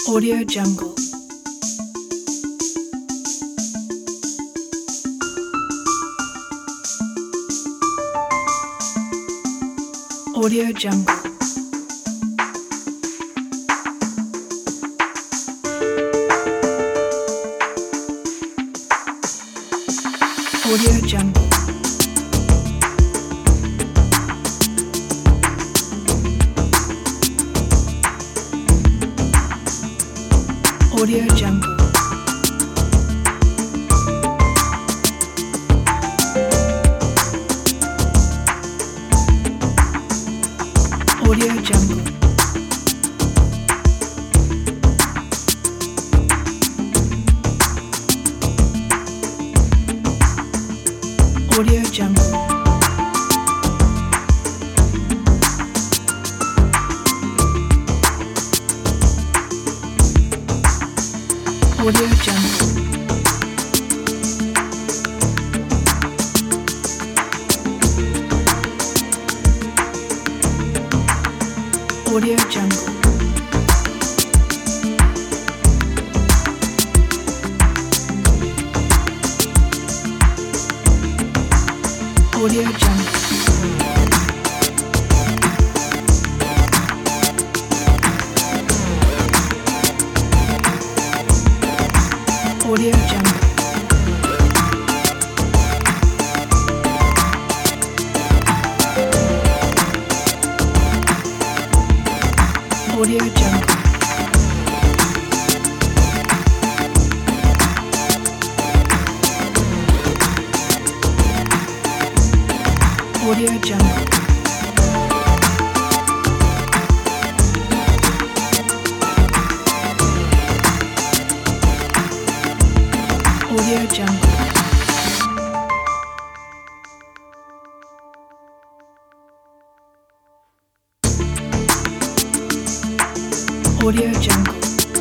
Audio Jungle. Audio Jungle. Audio Jungle. Audio Jungle. Audio Jungle. Audio Jungle. Audio Jungle. Audio Jungle. Audio Jungle. Audio Jungle. Audio Jungle. Audio Jungle. Audio Jungle. Audio Jungle.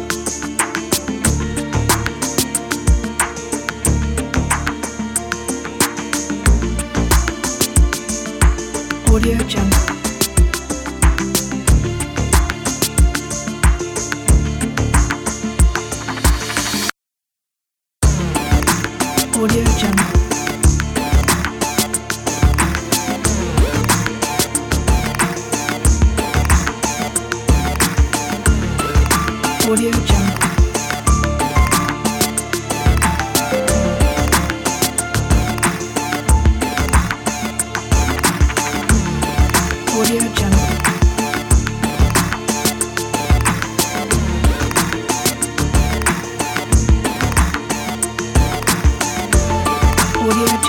Audio Jungle. Audio Jungle. Audio Jungle. Audio Jungle. Audio